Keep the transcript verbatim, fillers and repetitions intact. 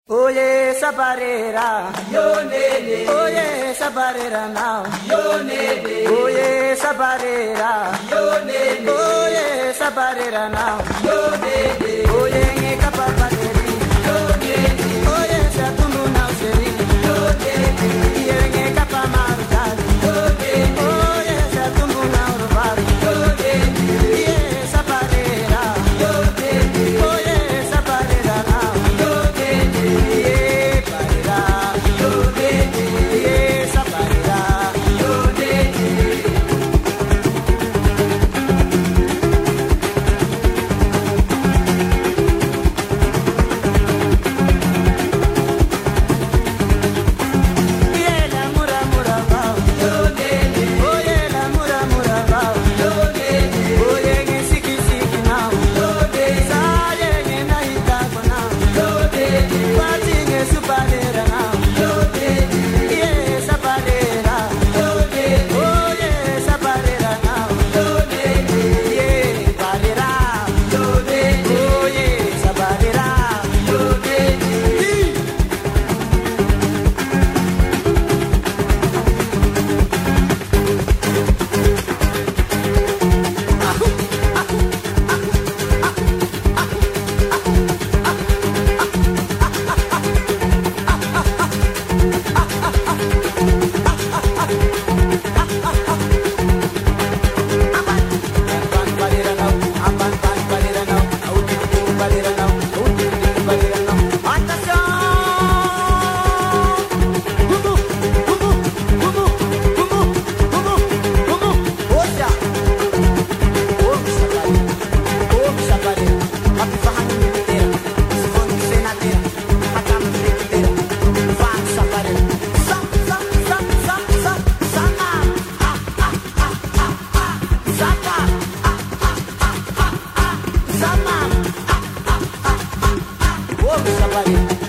Oye, saparera, yo nene. Oye, saparera now, yo nene. Oye, saparera, yo nene. Oye, saparera now, yo nene. Oye, nge kapapateri, yo nene. Oye, satundu now seri, yo nene. Iye nge kapamarutari, yo nene. Oye, satundu now rubari, yo nene. Iye saparera, yo nene. Oye, saparera now, yo nene. Iye parera, yo nene. Iye saparera. yo nene. Somebody